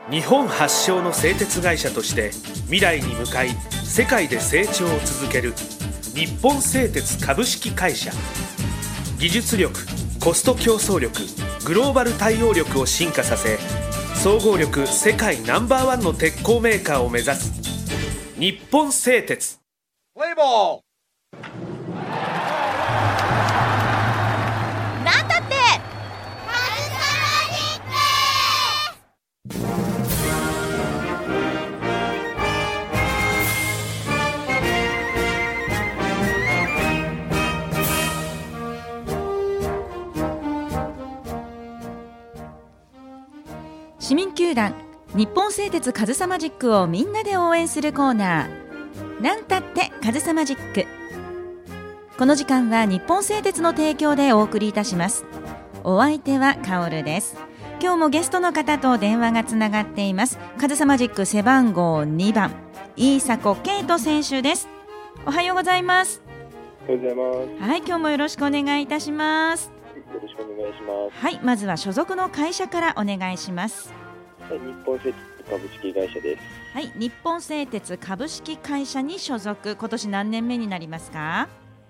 日本発祥の製鉄会社として未来に向かい世界で成長を続ける日本製鉄株式会社。技術力、コスト競争力、グローバル対応力を進化させ、総合力世界ナンバーワンの鉄鋼メーカーを目指す日本製鉄。 プレイボール。 なんだって市民球団日本製鉄カズサマジックをみんなで応援するコーナー、なんたってカズサマジック。この時間は日本製鉄の提供でお送りいたします。お相手はカオルです。今日もゲストの方と電話がつながっています。カズサマジック背番号2番飯迫圭人選手です。おはようございます。 おはようございます。 はい、今日もよろしくお願いいたします。 よろしくお願いします。 はい、まずは所属の会社からお願いします。 日本製鉄株式会社です。 はい、日本製鉄株式会社に所属。今年何年目になりますか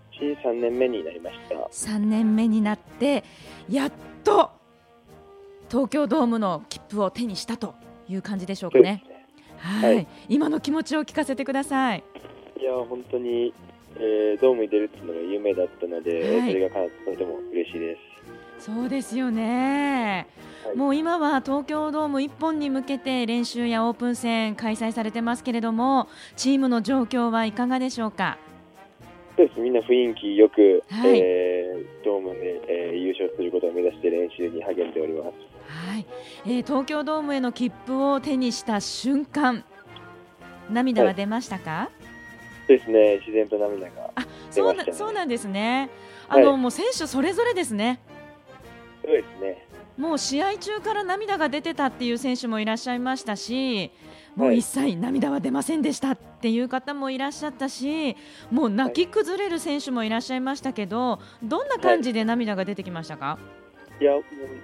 3年目になりました。 3年目になってやっと東京ドームの切符を手にしたという感じでしょうかね。はい、今の気持ちを聞かせてください。 いや本当に、ドームに出るっていうのが夢だったので、 はい、 それが叶ってとても嬉しいです。 そうですよね、 はい、 もう今は東京ドーム1本に向けて練習やオープン戦開催されてますけれども、チームの状況はいかがでしょうか。 そうです、みんな雰囲気よく、 はい、 ドームで、優勝することを目指して練習に励んでおります。 はい、東京ドームへの切符を手にした瞬間、涙は出ましたか。 はい、そうですね、自然と涙が出ましたね。 そうなんですね。 はい、 もう選手それぞれですね。 そうですね。 もう試合中から涙が出てたっていう選手もいらっしゃいましたし、もう一切涙は出ませんでしたっていう方もいらっしゃったし、もう泣き崩れる選手もいらっしゃいましたけど、どんな感じで涙が出てきましたか。 いやもう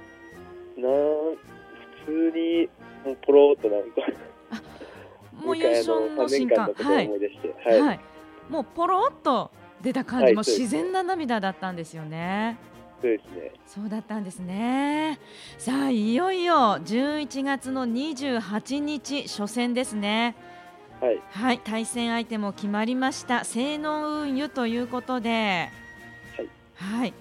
普通にポロッとなんかもう優勝の瞬間、はい、はい、もうポロッと出た感じ、も自然な涙だったんですよね。 そうですね。 そうだったんですね。さあいよいよ11月の28日初戦ですね。 はい、 はい、対戦相手も決まりました。西濃運輸ということで、はい、はい、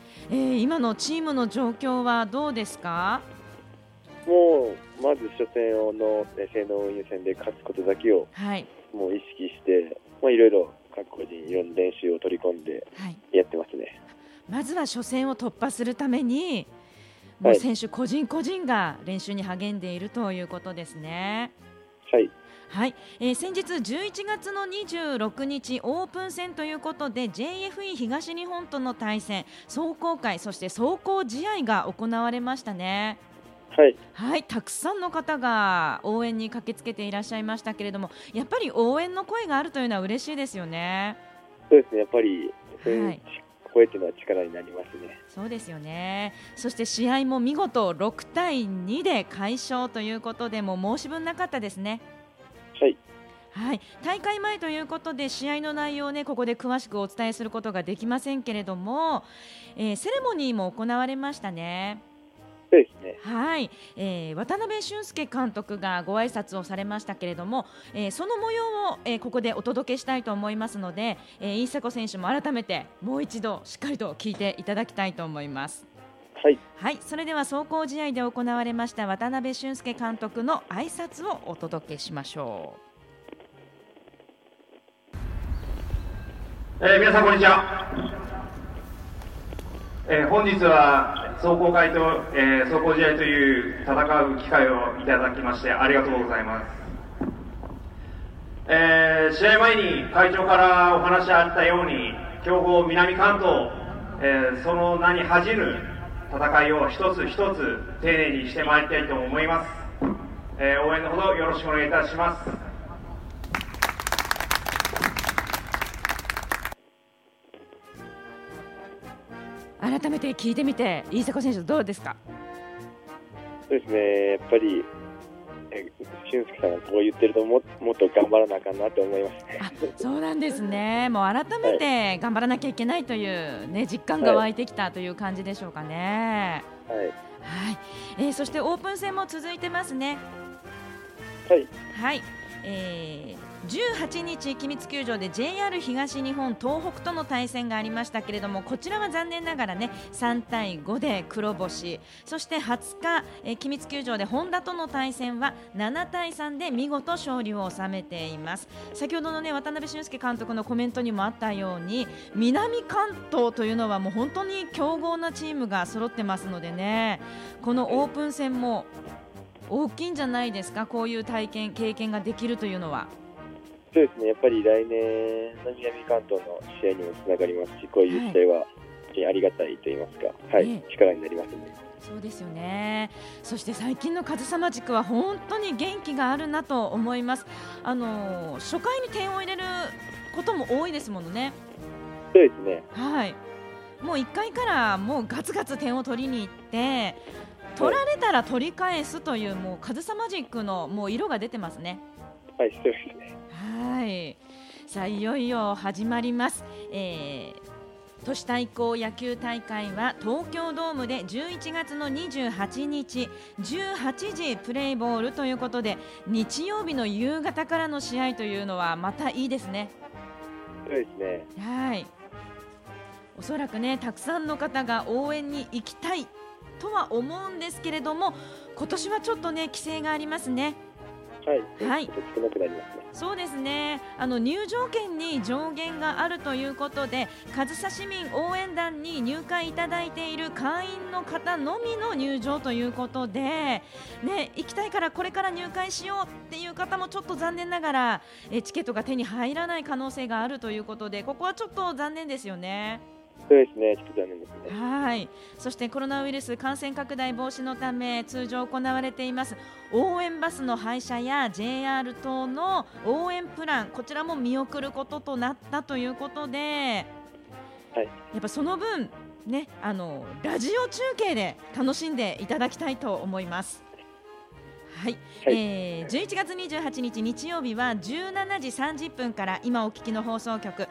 今のチームの状況はどうですか。 もうまず初戦の西濃運輸戦で勝つことだけを、はい、もう意識して、いろいろ各個人いろんな練習を取り込んでやってますね。 まずは初戦を突破するためにもう選手個人個人が練習に励んでいるということですね。 はい、 はい、先日11月の26日オープン戦ということで JFE 東日本との対戦、壮行会そして壮行試合が行われましたね。 はい、 はい、たくさんの方が応援に駆けつけていらっしゃいましたけれども、やっぱり応援の声があるというのは嬉しいですよね。 そうですね、やっぱりそういう声というのは力になりますね。 そうですよね。そして試合も見事6対2で快勝ということで、もう申し分なかったですね。 はい、 はい、大会前ということで試合の内容を、ここで詳しくお伝えすることができませんけれども、セレモニーも行われましたね。 そうですね。 はい、渡辺俊介監督がご挨拶をされましたけれども、その模様を、ここでお届けしたいと思いますので、飯迫選手も改めてもう一度しっかりと聞いていただきたいと思います。 はい、 はい、それでは壮行試合で行われました渡辺俊介監督の挨拶をお届けしましょう。皆さんこんにちは。本日は壮行会と、壮行試合という戦う機会をいただきましてありがとうございます。試合前に会長からお話あったように、強豪南関東、その名に恥じぬ戦いを一つ一つ丁寧にしてまいりたいと思います。応援のほどよろしくお願いいたします。 改めて聞いてみて飯迫選手どうですか。 そうですね、やっぱり俊介さんがこう言ってるともっと頑張らなあかんなと思いますね。 そうなんですね。もう改めて頑張らなきゃいけないという、ね、実感が湧いてきたという感じでしょうかね。 はい、 はい。そしてオープン戦も続いてますね。 はい、 はい。18日君津球場で JR 東日本東北との対戦がありましたけれども、こちらは残念ながらね3対5で黒星。そして20日、君津球場でホンダとの対戦は7対3で見事勝利を収めています。先ほどのね渡辺俊介監督のコメントにもあったように、南関東というのはもう本当に強豪なチームが揃ってますのでね、このオープン戦も大きいんじゃないですか。こういう経験ができるというのは。 そうですね、やっぱり来年の南関東の試合にもつながりますし、こういう試合はありがたいと言いますか、力になりますね。 そうですよね。そして最近の上総塾は本当に元気があるなと思います。初回に点を入れることも多いですものね。 そうですね、 はい。もう1回からもうガツガツ点を取りに行って取られたら取り返すという、もう上総塾のもう色が出てますね。 はい、そうですね。 はい。さあいよいよ始まります。都市対抗野球大会は東京ドームで11月の28日18時プレーボールということで、日曜日の夕方からの試合というのはまたいいですね。 そうですね。 はい。おそらくねたくさんの方が応援に行きたいとは思うんですけれども、今年はちょっとね規制がありますね。 はい、少なくなりますね。 そうですね。入場券に上限があるということで、上総市民応援団に入会いただいている会員の方のみの入場ということで、ね、行きたいからこれから入会しようっていう方もちょっと残念ながらチケットが手に入らない可能性があるということで、ここはちょっと残念ですよね。 そうですね、ちょっと残念ですね。 はい。そしてコロナウイルス感染拡大防止のため通常行われています応援バスの配車や JR 等の応援プラン、こちらも見送ることとなったということで、やっぱその分ね、ラジオ中継で楽しんでいただきたいと思います。はい。11月28日日曜日は17時30分から今お聞きの放送局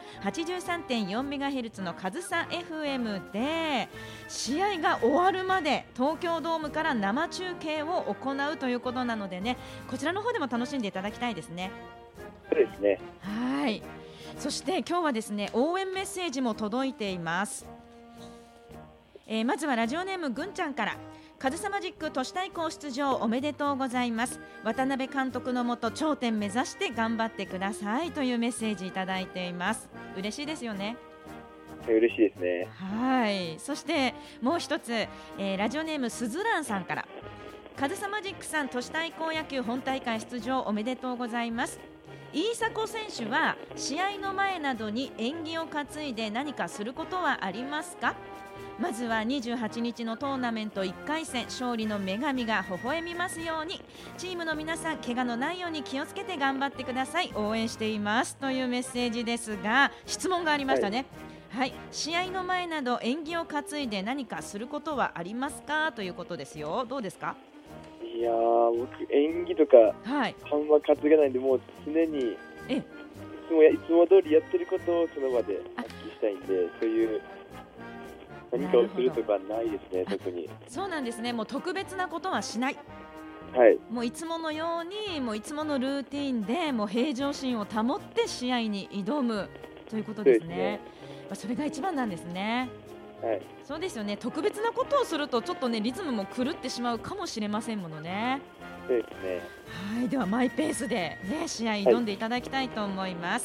83.4MHz の上総 FM で試合が終わるまで東京ドームから生中継を行うということなのでね、こちらの方でも楽しんでいただきたいですね。 そうですね。 はい。そして今日はですね応援メッセージも届いています。まずはラジオネームぐんちゃんから、上総マジック都市対抗出場おめでとうございます。渡辺監督のもと頂点目指して頑張ってくださいというメッセージいただいています。嬉しいですよね。 嬉しいですね。 はい。そしてもう一つ、ラジオネームすずらんさんから、上総マジックさん都市対抗野球本大会出場おめでとうございます。飯迫選手は試合の前などに縁起を担いで何かすることはありますか？まずは28日のトーナメント1回戦勝利の女神が微笑みますように、チームの皆さん怪我のないように気をつけて頑張ってください、応援していますというメッセージですが、質問がありましたね。はい、試合の前など縁起を担いで何かすることはありますかということですよ。どうですか？ いやー、僕演技とか、あんま担げないんで、もう常にいつも通りやってることをその場で発揮したいんで、そういう何かをするとかないですね。特にそうなんですね。もう特別なことはしない。もういつものように、もういつものルーティンでもう平常心を保って試合に挑むということですね。それが一番なんですね。そうですよね。特別なことをするとちょっとねリズムも狂ってしまうかもしれませんものね。 そうですね。 はい、ではマイペースで、ね、試合挑んでいただきたいと思います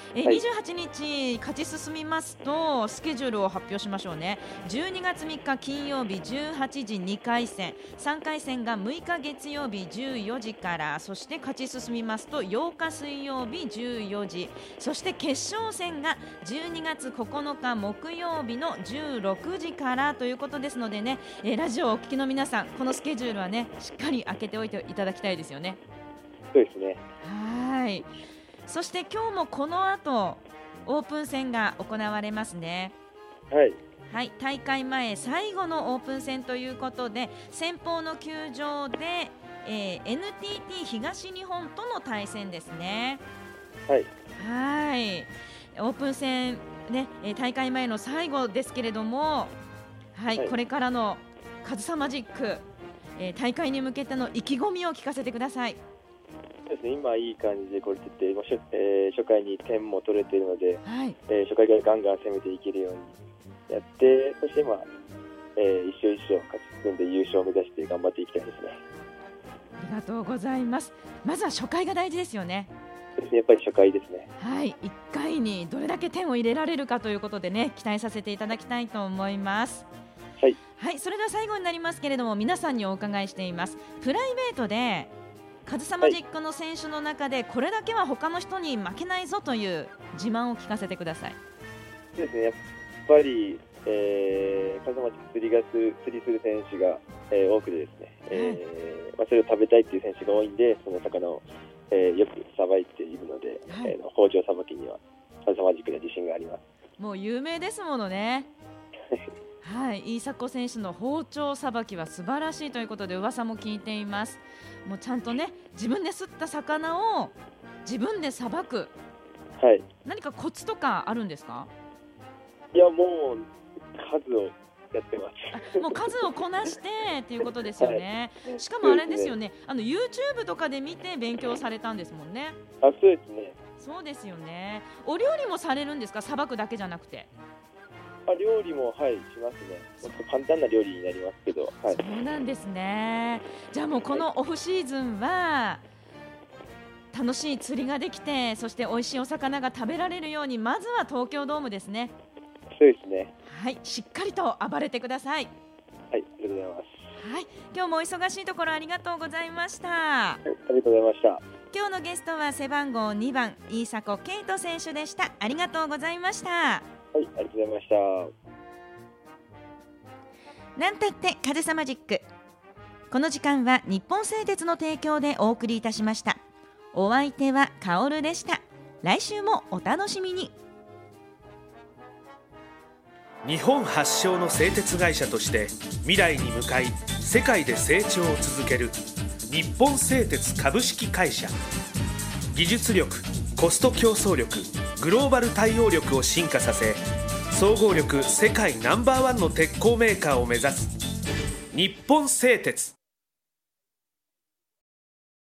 。28日勝ち進みますとスケジュールを発表しましょうね。12月3日金曜日18時2回戦、3回戦が6日月曜日14時から、そして勝ち進みますと8日水曜日14時、そして決勝戦が12月9日木曜日の16時からということですのでね、ラジオをお聞きの皆さん、このスケジュールはねしっかり開けておいていただきたいですよね。 そうですね。 はい。そして今日もこの後オープン戦が行われますね。はい、大会前最後のオープン戦ということで、先方の球場で NTT 東日本との対戦ですね。 はい。 はい。オープン戦、ね、大会前の最後ですけれども、はい、これからのカズサマジック、大会に向けての意気込みを聞かせてください。 そうですね、今いい感じでこれてて、初回に点も取れているので、 はい、 初回からガンガン攻めていけるようにやって、そして一勝一勝勝ち進んで優勝を目指して頑張っていきたいですね。 ありがとうございます。まずは初回が大事ですよね。 ですね、やっぱり初回ですね。 はい、1回にどれだけ点を入れられるかということでね、期待させていただきたいと思います。 はい、 はい、それでは最後になりますけれども、皆さんにお伺いしています。プライベートでカズサマジックの選手の中でこれだけは他の人に負けないぞという自慢を聞かせてください。 そうですね、やっぱり、カズサマジック釣りする選手が、多くてですね、それを食べたいっていう選手が多いんで、その魚を、よくさばいているので、 はい、 包丁さばきにはカズサマジックで自信があります。 もう有名ですものね。はい、飯迫選手の包丁さばきは素晴らしいということで噂も聞いています。もうちゃんとね、自分で釣った魚を自分でさばく、 はい、 何かコツとかあるんですか？ いや、もう数をやってます。 もう数をこなしてっていうことですよね。はい、しかもあれですよね、YouTube とかで見て勉強されたんですもんね。 そうですね。 そうですよね。お料理もされるんですか？さばくだけじゃなくて。 料理も、しますね。もっと簡単な料理になりますけど、 そうなんですね。じゃあもうこのオフシーズンは楽しい釣りができて、そして美味しいお魚が食べられるように、まずは東京ドームですね。 そうですね。 はい、しっかりと暴れてください。 はい、ありがとうございます。 はい、今日もお忙しいところありがとうございました。はい、 ありがとうございました。 今日のゲストは背番号2番飯迫圭人選手でした。ありがとうございました。 はい、ありがとうございました。 なんたってカズサマジック。この時間は日本製鉄の提供でお送りいたしました。お相手はカオルでした。来週もお楽しみに。 日本発祥の製鉄会社として未来に向かい世界で成長を続ける日本製鉄株式会社。技術力、コスト競争力、グローバル対応力を進化させ、総合力世界ナンバーワンの鉄鋼メーカーを目指す日本製鉄。